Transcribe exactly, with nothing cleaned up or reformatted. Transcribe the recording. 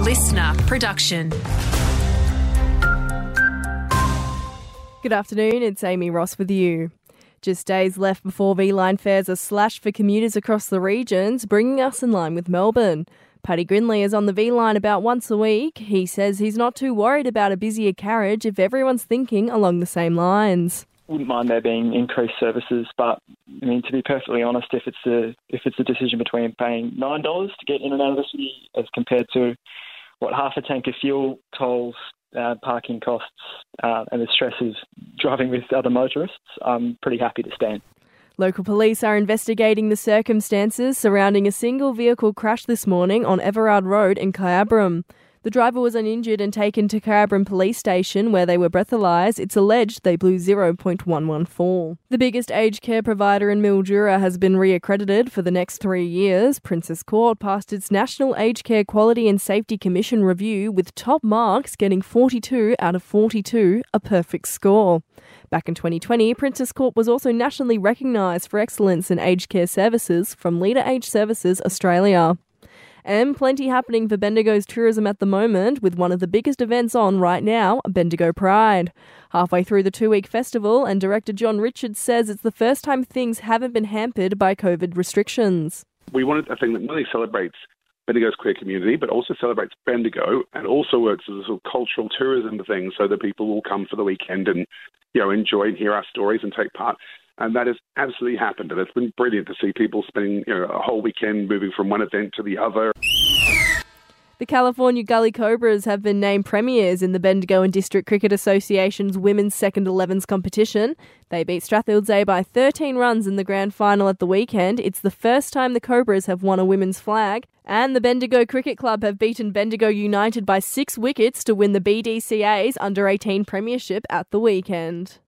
listener production. Good afternoon, it's Amy Ross with you. Just days left before V-Line fares are slashed for commuters across the regions, bringing us in line with Melbourne. Paddy Grinley is on the V-Line about once a week. He says he's not too worried about a busier carriage if everyone's thinking along the same lines. Wouldn't mind there being increased services, but I mean, to be perfectly honest, if it's a if it's a decision between paying nine dollars to get in and out of the city as compared to what half a tank of fuel, tolls, uh, parking costs, uh, and the stresses driving with other motorists, I'm pretty happy to stand. Local police are investigating the circumstances surrounding a single vehicle crash this morning on Everard Road in Kyabram. The driver was uninjured and taken to Kyabram Police Station where they were breathalyzed. It's alleged they blew zero point one one four. The biggest aged care provider in Mildura has been reaccredited for the next three years. Princess Court passed its National Aged Care Quality and Safety Commission review with top marks getting forty-two out of forty-two, a perfect score. Back in twenty twenty, Princess Court was also nationally recognised for excellence in aged care services from Leader Age Services Australia. And plenty happening for Bendigo's tourism at the moment, with one of the biggest events on right now, Bendigo Pride. Halfway through the two-week festival, and director John Richards says it's the first time things haven't been hampered by COVID restrictions. We wanted a thing that not only celebrates Bendigo's queer community, but also celebrates Bendigo and also works as a sort of cultural tourism thing so that people will come for the weekend and, you know, enjoy and hear our stories and take part. And that has absolutely happened. And it's been brilliant to see people spending, you know, a whole weekend moving from one event to the other. The California Gully Cobras have been named premiers in the Bendigo and District Cricket Association's Women's Second Elevens competition. They beat Strathfields by thirteen runs in the grand final at the weekend. It's the first time the Cobras have won a women's flag. And the Bendigo Cricket Club have beaten Bendigo United by six wickets to win the B D C A's under eighteen premiership at the weekend.